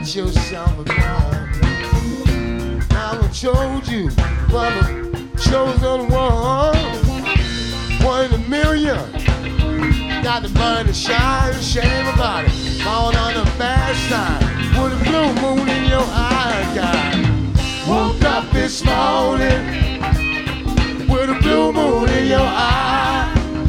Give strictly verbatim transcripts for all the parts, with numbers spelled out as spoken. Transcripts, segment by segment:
got yourself a gun. Now I chose you for the chosen one. One in a million. Got the burn to shine, shame about it. Born on the bad side with a blue moon in your eye, God. Woke up this morning with a blue moon in your eye.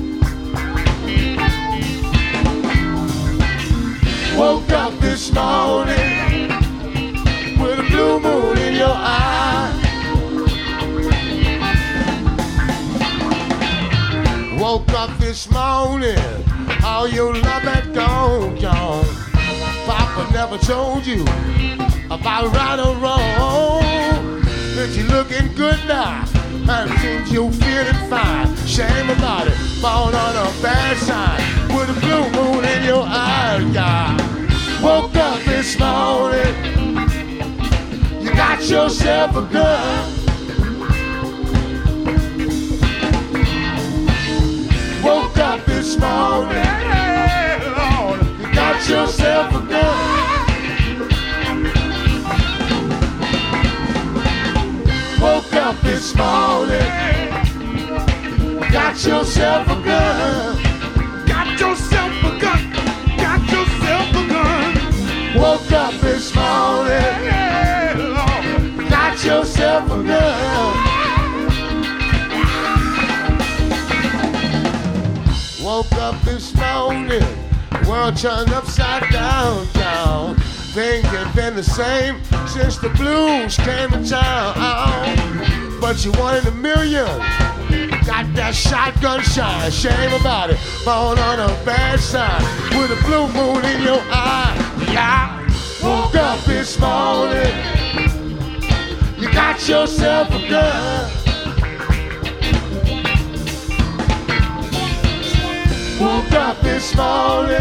Woke up this morning with a blue moon in your eye. Woke up this morning, all your love had gone, gone. Papa never told you about right or wrong. But you looking good now, and seems you feeling fine. Shame about it, born on a bad side with a blue moon in your eye, God. Woke up this morning, you got yourself a gun. Woke up this morning, Lord, you got yourself a gun. Woke up this morning, got yourself a gun. Got yourself a gun, got yourself a gun. Woke up this morning, Lord, got yourself a gun. Woke up this morning, world turned upside down, down. Things have been the same since the blues came to town. But you one in a million, got that shotgun shine. Shame about it, born on a bad side with a blue moon in your eye. Yeah, woke up this morning, you got yourself a gun. Woke up this morning,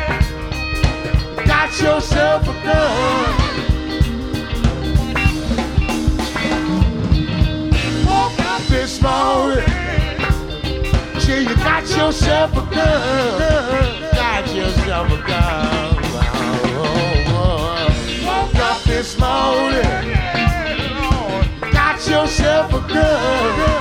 got yourself a gun. Woke up this morning, yeah, you got yourself a gun. Got yourself a gun. Oh, oh, oh. Woke up this morning, got yourself a gun.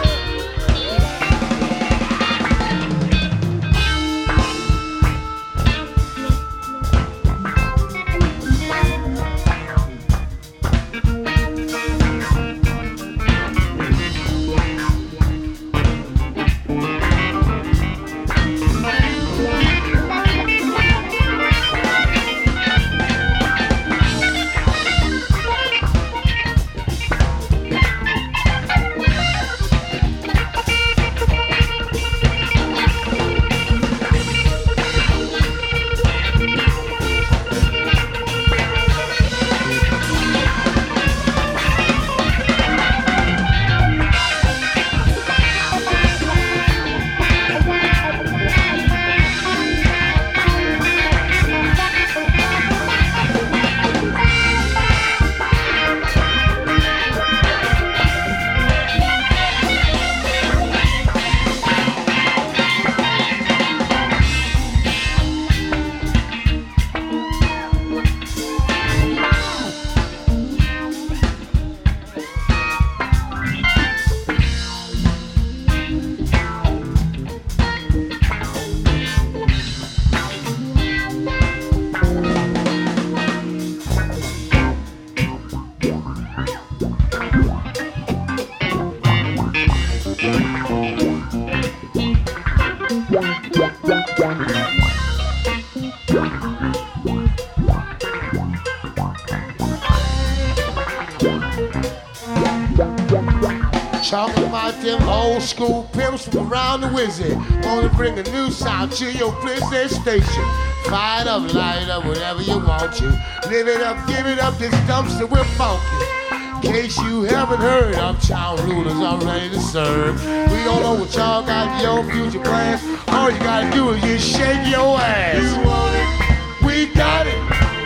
Talking about them old school pimps from around the wizard. Wanna bring a new sound to your Blizzard station. Fire it up, light it up, whatever you want to. Live it up, give it up, this dumpster we're funky. In case you haven't heard, uptown rulers are ready to serve. We don't know what y'all got in your future plans. All you gotta do is just shake your ass. You want it? We got it.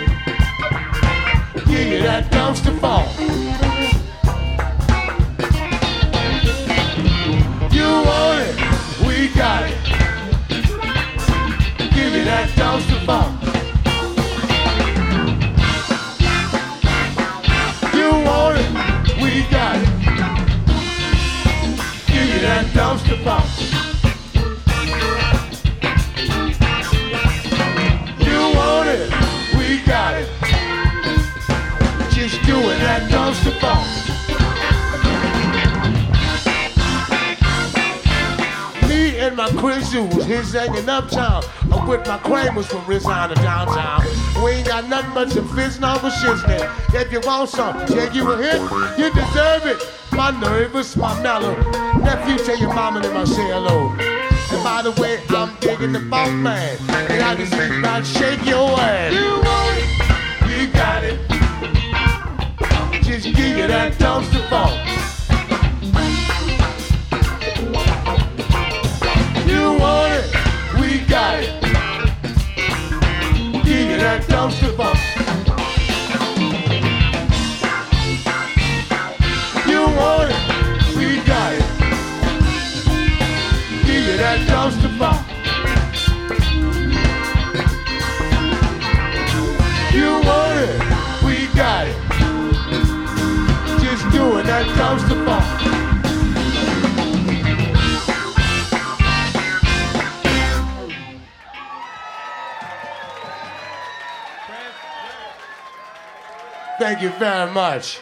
Give you that dumpster funk. You want it? We got it. Give you that dumpster funk. Chris Jules, his hanging uptown. I'm with my Kramers from Rizon to downtown. We ain't got nothing but some fish and Uncle Shiznit. If you want some, take you a hit, you deserve it. My nervous, my mellow. Nephew, tell your mama that I say hello. And by the way, I'm digging the funk man. And I can see about shake your ass. You want it, we got it. Just give you that dumpster funk. You want it, we got it. Give you that dumpster funk. You want it, we got it. Give you that dumpster funk. You want it, we got it. Just doing that dumpster funk. Thank you very much.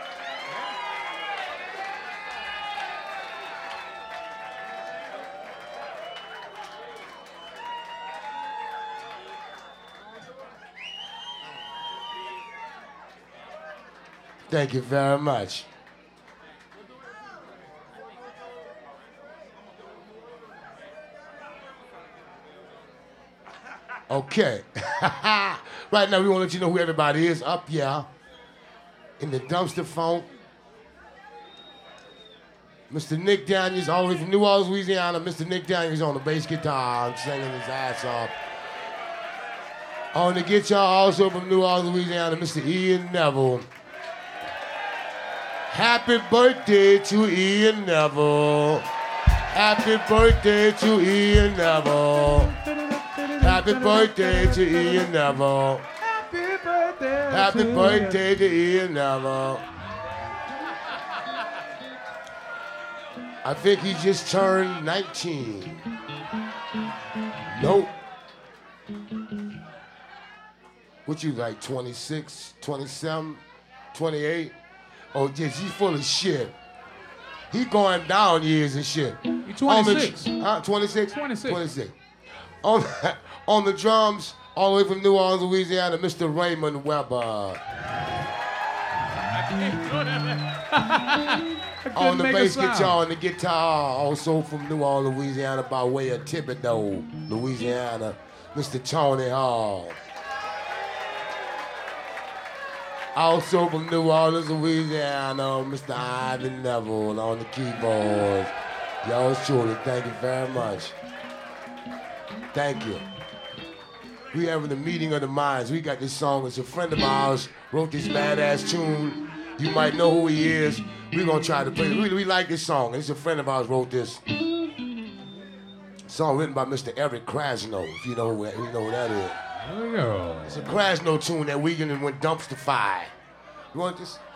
Thank you very much. Okay. Right now we want to let you know who everybody is up, yeah. In the dumpster funk. Mister Nick Daniels, all the way from New Orleans, Louisiana. Mister Nick Daniels on the bass guitar, singing his ass off. On the guitar, also from New Orleans, Louisiana, Mister Ian Neville. Happy birthday to Ian Neville. Happy birthday to Ian Neville. Happy birthday to Ian Neville. Happy birthday. Happy birthday to Ian Neville. I think he just turned nineteen. Nope. What you like, twenty-six, twenty-seven, twenty-eight? Oh, yes, he's full of shit. He going down years and shit. He twenty-six. Huh? twenty-six? twenty-six. twenty-six. On, on the drums, all the way from New Orleans, Louisiana, Mister Raymond Weber. On the bass guitar and the guitar, also from New Orleans, Louisiana, by way of Thibodaux, Louisiana, Mister Tony Hall. Also from New Orleans, Louisiana, Mister Ivan Neville on the keyboards. Yours truly, thank you very much. Thank you. We having a meeting of the minds. We got this song. It's a friend of ours wrote this badass tune. You might know who he is. We're gonna try to play it. We, we like this song. It's a friend of ours wrote this. Song written by Mister Eric Krasno, if you know who, you know who that is. There we go. It's a Krasno tune that Weekend went dumpster fire. You want this?